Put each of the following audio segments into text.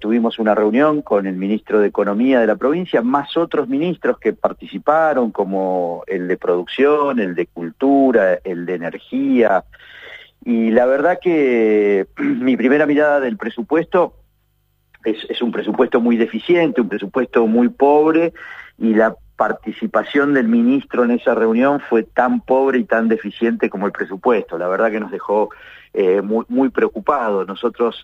tuvimos una reunión con el ministro de Economía de la provincia, más otros ministros que participaron, como el de Producción, el de Cultura, el de Energía, y la verdad que mi primera mirada del presupuesto es un presupuesto muy deficiente, un presupuesto muy pobre, y la participación del ministro en esa reunión fue tan pobre y tan deficiente como el presupuesto. La verdad que nos dejó muy preocupados. Nosotros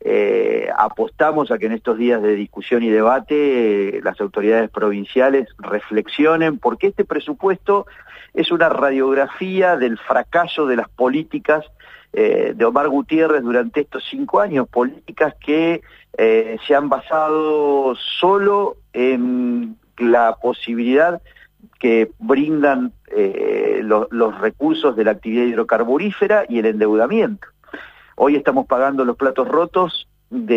apostamos a que en estos días de discusión y debate las autoridades provinciales reflexionen, porque este presupuesto es una radiografía del fracaso de las políticas de Omar Gutiérrez durante estos 5 años, políticas que se han basado solo en la posibilidad que brindan los recursos de la actividad hidrocarburífera y el endeudamiento. Hoy estamos pagando los platos rotos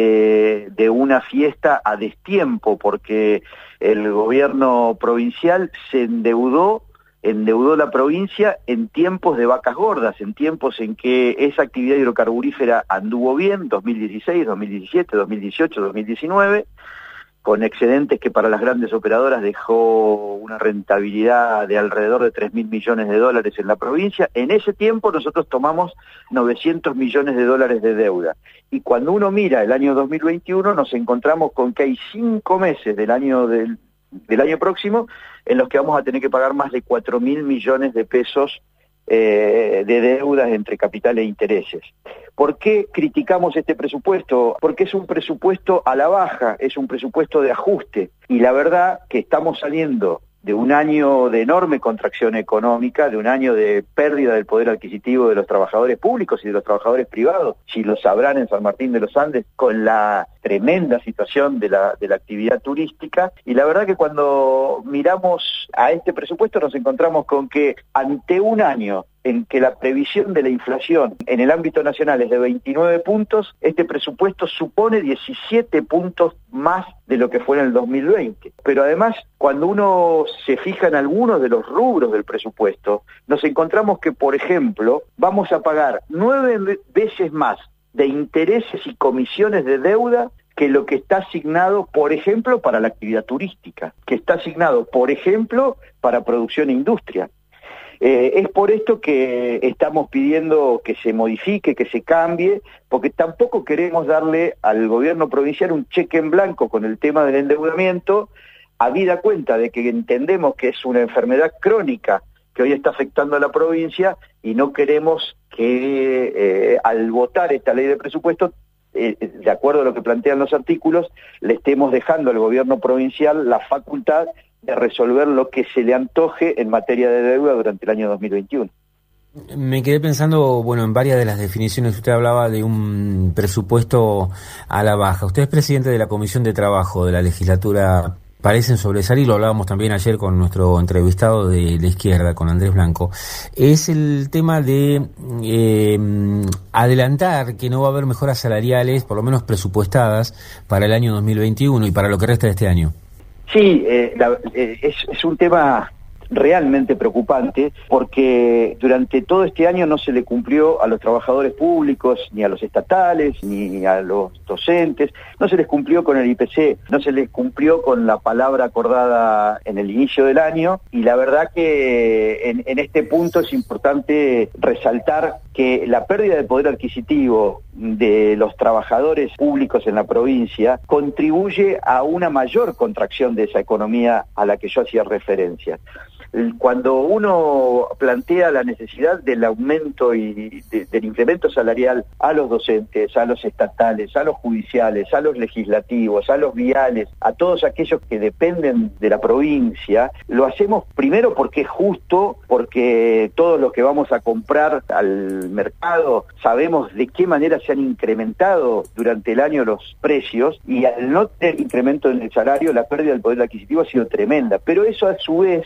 de una fiesta a destiempo, porque el gobierno provincial se endeudó la provincia en tiempos de vacas gordas, en tiempos en que esa actividad hidrocarburífera anduvo bien, 2016, 2017, 2018, 2019, con excedentes que para las grandes operadoras dejó una rentabilidad de alrededor de 3.000 millones de dólares en la provincia. En ese tiempo nosotros tomamos 900 millones de dólares de deuda. Y cuando uno mira el año 2021, nos encontramos con que hay 5 meses del año próximo en los que vamos a tener que pagar más de 4.000 millones de pesos de deudas entre capital e intereses. ¿Por qué criticamos este presupuesto? Porque es un presupuesto a la baja, es un presupuesto de ajuste, y la verdad que estamos saliendo de un año de enorme contracción económica, de un año de pérdida del poder adquisitivo de los trabajadores públicos y de los trabajadores privados, si lo sabrán en San Martín de los Andes, con la tremenda situación de la actividad turística. Y la verdad que cuando miramos a este presupuesto nos encontramos con que ante un año en que la previsión de la inflación en el ámbito nacional es de 29 puntos, este presupuesto supone 17 puntos más de lo que fue en el 2020. Pero además, cuando uno se fija en algunos de los rubros del presupuesto, nos encontramos que, por ejemplo, vamos a pagar 9 veces más de intereses y comisiones de deuda que lo que está asignado, por ejemplo, para la actividad turística, que está asignado, por ejemplo, para producción e industria. Es por esto que estamos pidiendo que se modifique, que se cambie, porque tampoco queremos darle al gobierno provincial un cheque en blanco con el tema del endeudamiento, habida cuenta de que entendemos que es una enfermedad crónica que hoy está afectando a la provincia, y no queremos que al votar esta ley de presupuesto, de acuerdo a lo que plantean los artículos, le estemos dejando al gobierno provincial la facultad de resolver lo que se le antoje en materia de deuda durante el año 2021. Me quedé pensando, en varias de las definiciones. Usted hablaba de un presupuesto a la baja. Usted es presidente de la Comisión de Trabajo de la legislatura. Parecen sobresalir, lo hablábamos también ayer con nuestro entrevistado de izquierda, con Andrés Blanco. Es el tema de adelantar que no va a haber mejoras salariales, por lo menos presupuestadas, para el año 2021 y para lo que resta de este año. Sí, es un tema realmente preocupante, porque durante todo este año no se le cumplió a los trabajadores públicos, ni a los estatales, ni a los docentes, no se les cumplió con el IPC, no se les cumplió con la palabra acordada en el inicio del año, y la verdad que en este punto es importante resaltar que la pérdida de poder adquisitivo de los trabajadores públicos en la provincia contribuye a una mayor contracción de esa economía a la que yo hacía referencia. Cuando uno plantea la necesidad del aumento y del incremento salarial a los docentes, a los estatales, a los judiciales, a los legislativos, a los viales, a todos aquellos que dependen de la provincia, lo hacemos primero porque es justo, porque todos los que vamos a comprar al mercado sabemos de qué manera se han incrementado durante el año los precios, y al no tener incremento en el salario, la pérdida del poder adquisitivo ha sido tremenda. Pero eso a su vez contribuye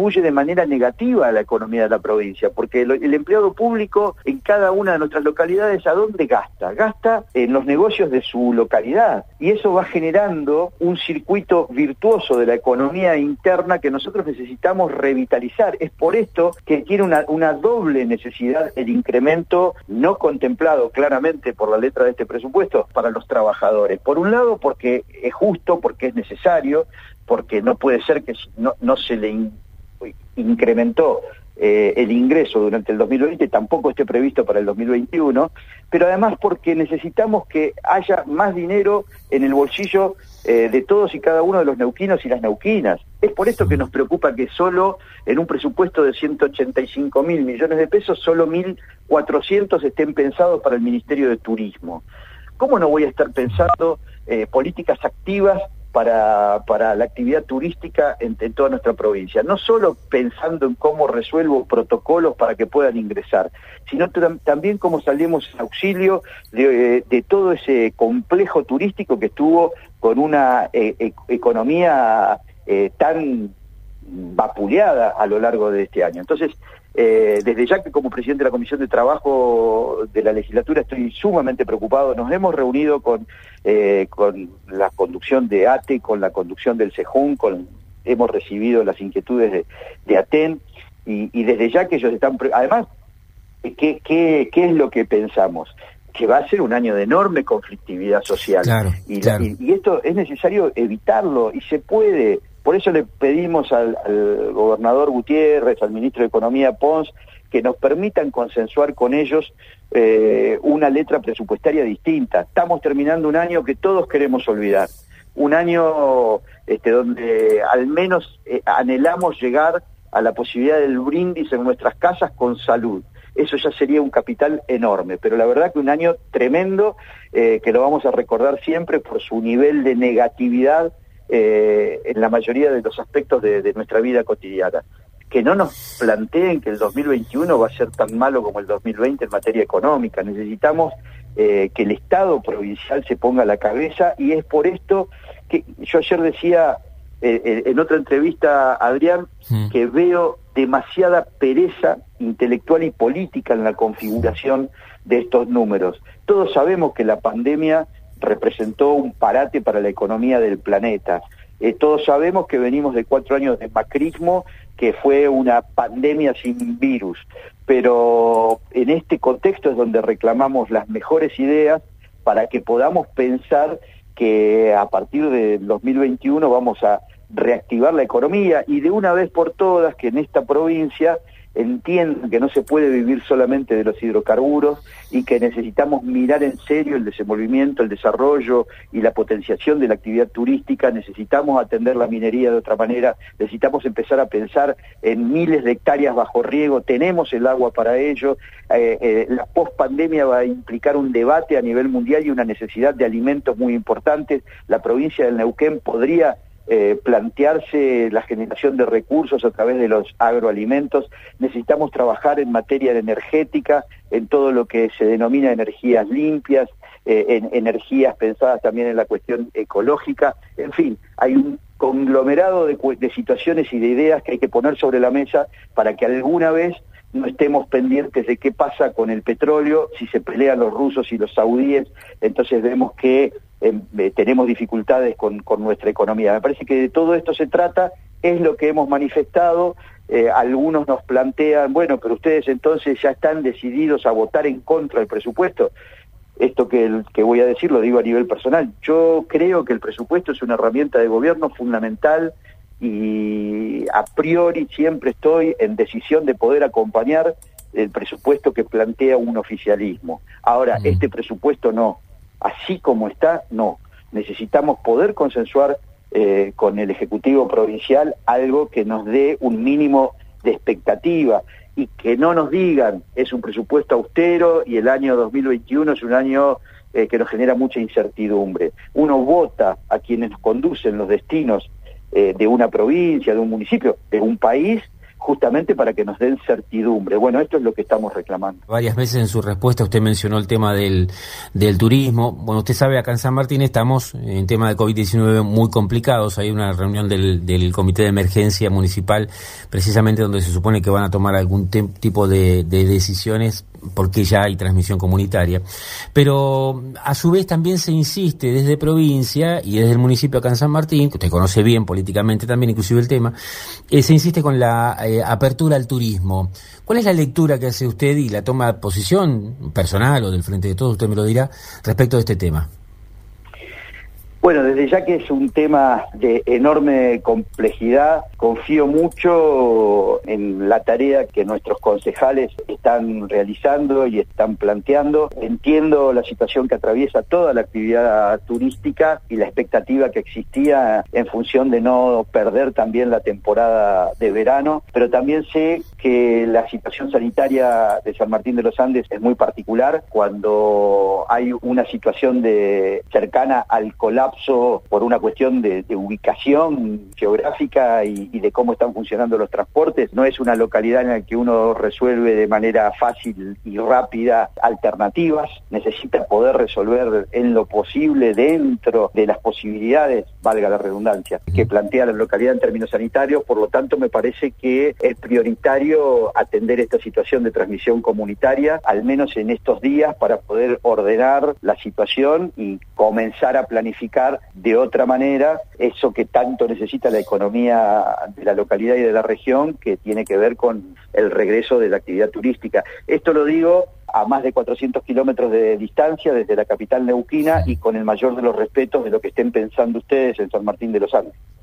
contribuye de manera negativa a la economía de la provincia, porque el empleado público en cada una de nuestras localidades, ¿a dónde gasta? Gasta en los negocios de su localidad, y eso va generando un circuito virtuoso de la economía interna que nosotros necesitamos revitalizar. Es por esto que tiene una doble necesidad el incremento no contemplado claramente por la letra de este presupuesto para los trabajadores. Por un lado, porque es justo, porque es necesario, porque no puede ser que no se le incrementó el ingreso durante el 2020, tampoco esté previsto para el 2021, pero además porque necesitamos que haya más dinero en el bolsillo de todos y cada uno de los neuquinos y las neuquinas. Es por esto que nos preocupa que solo en un presupuesto de 185.000 millones de pesos, solo 1.400 estén pensados para el Ministerio de Turismo. ¿Cómo no voy a estar pensando políticas activas para la actividad turística en toda nuestra provincia? No solo pensando en cómo resuelvo protocolos para que puedan ingresar, sino también cómo salimos en auxilio de todo ese complejo turístico que estuvo con una economía tan vapuleada a lo largo de este año. Entonces, desde ya que como presidente de la Comisión de Trabajo de la legislatura estoy sumamente preocupado. Nos hemos reunido con la conducción de ATE, con la conducción del CEJUN, hemos recibido las inquietudes de ATEN, y desde ya que ellos están... Además, ¿qué es lo que pensamos? Que va a ser un año de enorme conflictividad social. Claro, y esto es necesario evitarlo, y se puede. Por eso le pedimos al gobernador Gutiérrez, al ministro de Economía Pons, que nos permitan consensuar con ellos una letra presupuestaria distinta. Estamos terminando un año que todos queremos olvidar, un año donde al menos anhelamos llegar a la posibilidad del brindis en nuestras casas con salud. Eso ya sería un capital enorme, pero la verdad que un año tremendo, que lo vamos a recordar siempre por su nivel de negatividad en la mayoría de los aspectos de nuestra vida cotidiana. Que no nos planteen que el 2021 va a ser tan malo como el 2020 en materia económica. Necesitamos que el Estado provincial se ponga a la cabeza, y es por esto que yo ayer decía en otra entrevista, Adrián, que veo demasiada pereza intelectual y política en la configuración de estos números. Todos sabemos que la pandemia representó un parate para la economía del planeta. Todos sabemos que venimos de 4 años de macrismo, que fue una pandemia sin virus, pero en este contexto es donde reclamamos las mejores ideas para que podamos pensar que a partir del 2021 vamos a reactivar la economía, y de una vez por todas que en esta provincia entiendan que no se puede vivir solamente de los hidrocarburos, y que necesitamos mirar en serio el desenvolvimiento, el desarrollo y la potenciación de la actividad turística. Necesitamos atender la minería de otra manera, necesitamos empezar a pensar en miles de hectáreas bajo riego, tenemos el agua para ello. La pospandemia va a implicar un debate a nivel mundial y una necesidad de alimentos muy importantes. La provincia del Neuquén podría plantearse la generación de recursos a través de los agroalimentos. Necesitamos trabajar en materia de energética, en todo lo que se denomina energías limpias, en energías pensadas también en la cuestión ecológica. En fin, hay un conglomerado de situaciones y de ideas que hay que poner sobre la mesa para que alguna vez no estemos pendientes de qué pasa con el petróleo. Si se pelean los rusos y los saudíes, entonces vemos que tenemos dificultades con nuestra economía. Me parece que de todo esto se trata, es lo que hemos manifestado. Algunos nos plantean, bueno, pero ustedes entonces ya están decididos a votar en contra del presupuesto. Esto que voy a decir lo digo a nivel personal. Yo creo que el presupuesto es una herramienta de gobierno fundamental, y a priori siempre estoy en decisión de poder acompañar el presupuesto que plantea un oficialismo. Ahora, este presupuesto no, así como está, no. Necesitamos poder consensuar con el Ejecutivo Provincial algo que nos dé un mínimo de expectativa, y que no nos digan es un presupuesto austero y el año 2021 es un año que nos genera mucha incertidumbre. Uno vota a quienes nos conducen los destinos de una provincia, de un municipio, de un país, justamente para que nos den certidumbre. Bueno, esto es lo que estamos reclamando. Varias veces en su respuesta usted mencionó el tema del turismo. Bueno, usted sabe, acá en San Martín estamos en tema de COVID-19 muy complicados. Hay una reunión del Comité de Emergencia Municipal, precisamente donde se supone que van a tomar algún tipo de decisiones, porque ya hay transmisión comunitaria. Pero a su vez también se insiste desde provincia y desde el municipio acá en San Martín, que usted conoce bien políticamente también inclusive el tema, se insiste con la apertura al turismo. ¿Cuál es la lectura que hace usted y la toma de posición personal o del Frente de Todos, usted me lo dirá, respecto de este tema? Bueno, desde ya que es un tema de enorme complejidad, confío mucho en la tarea que nuestros concejales están realizando y están planteando. Entiendo la situación que atraviesa toda la actividad turística y la expectativa que existía en función de no perder también la temporada de verano, pero también sé que la situación sanitaria de San Martín de los Andes es muy particular. Cuando hay una situación cercana al colapso por una cuestión de ubicación geográfica y de cómo están funcionando los transportes, no es una localidad en la que uno resuelve de manera fácil y rápida alternativas, necesita poder resolver en lo posible dentro de las posibilidades, valga la redundancia, que plantea la localidad en términos sanitarios. Por lo tanto, me parece que es prioritario atender esta situación de transmisión comunitaria, al menos en estos días, para poder ordenar la situación y comenzar a planificar de otra manera eso que tanto necesita la economía de la localidad y de la región, que tiene que ver con el regreso de la actividad turística. Esto lo digo a más de 400 kilómetros de distancia desde la capital neuquina y con el mayor de los respetos de lo que estén pensando ustedes en San Martín de los Andes.